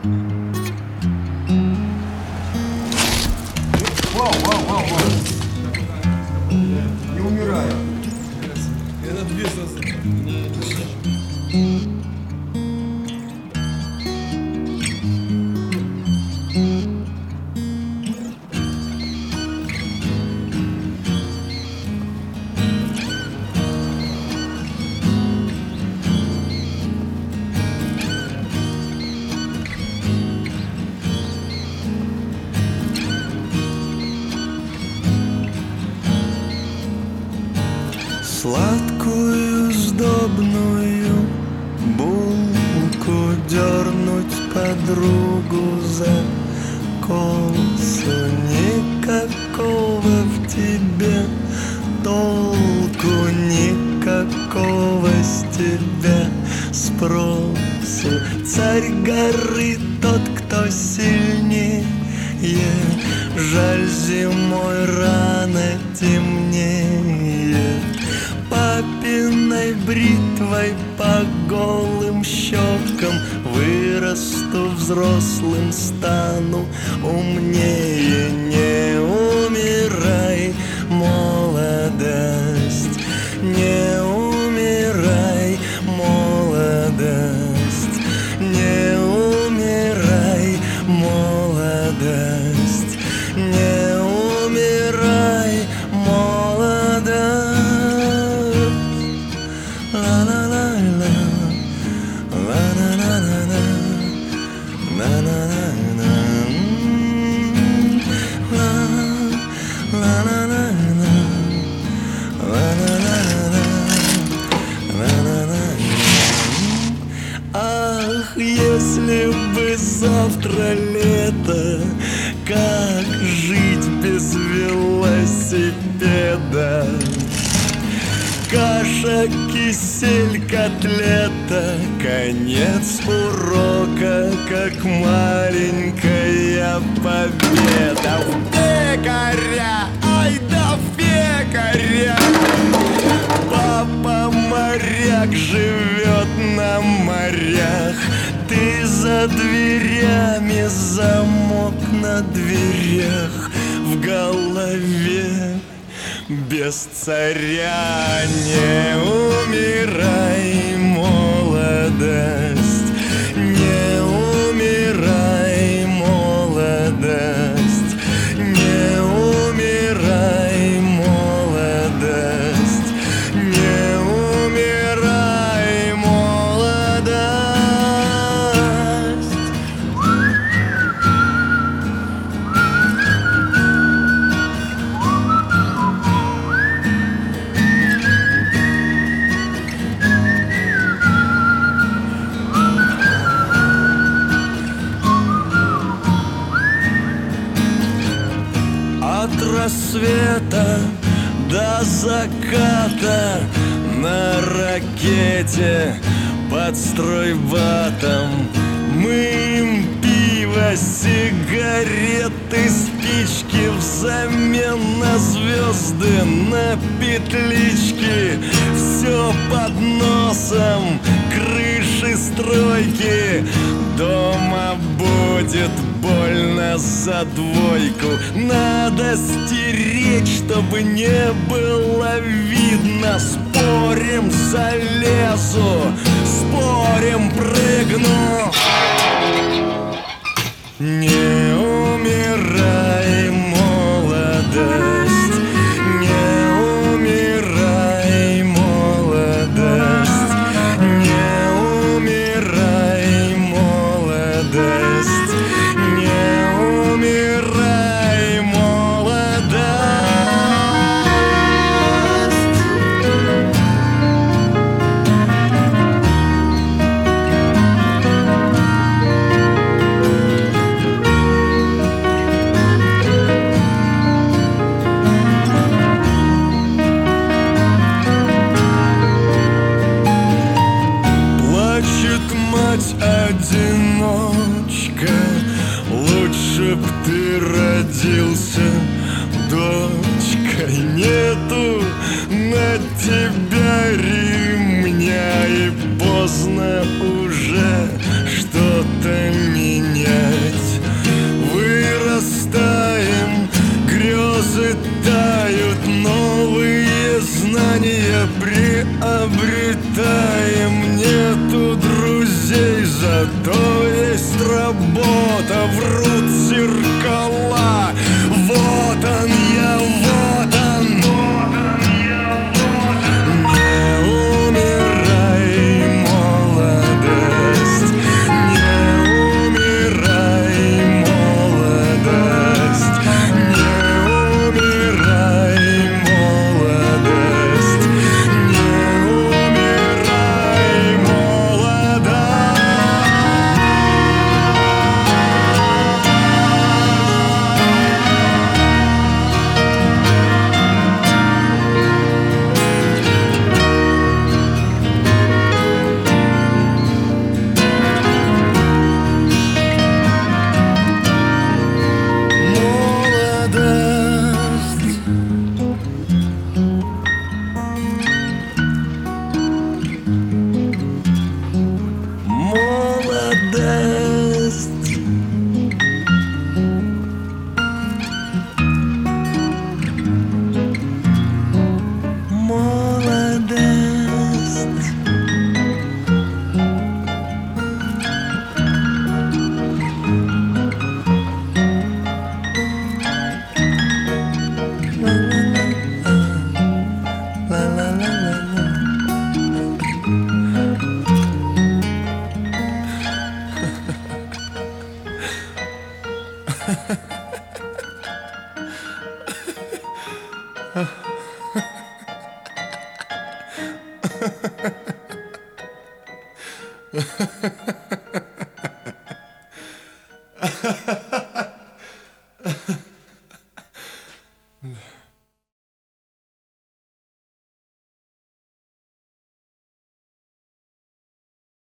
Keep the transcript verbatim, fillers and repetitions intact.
Вау, вау, вау, вау. Не умираю. Это две сразу. Сладкую сдобную булку дернуть подругу за косу. Никакого в тебе толку, никакого с тебя спросу. Царь горы тот, кто сильнее, жаль, зимой рано темнеет. Папиной бритвой по голым щекам вырасту взрослым, стану умнее. Не умирай, молодость, не умирай, молодость, не умирай, молодость, не умирай, молодость. Ах, если бы завтра лето, как жить без велосипеда? Каша, кисель, котлета, конец урока, как маленькая победа. В пекаря, ай да в пекаря! Папа моряк живет на морях. Ты за дверями, замок на дверях, в голове без царя. Не умирай, молодость, не умирай, молодость, не умирай, молодость, не умирай, молодость. От рассвета до заката на ракете под стройбатом мыем пиво, сигареты, спички взамен на звезды, на петлички. Все под носом, крыши стройки. Дома будет больно за двойку. Надо стереть, чтобы не было видно. Спорим, залезу, спорим, прыгну. Не умирай, молодость, не умирай, молодость, не умирай, молодость, не умирай, молодость. Одиночка, лучше б ты родился дочкой. Нету на тебя ремня, и поздно уже что-то менять. Зато есть работа, врут зеркала. Вот он я, вот он. Не умирай, молодость, не умирай, молодость, не умирай, молодость, не умирай, молодость. Молодость. Молодость. Молодость. Ha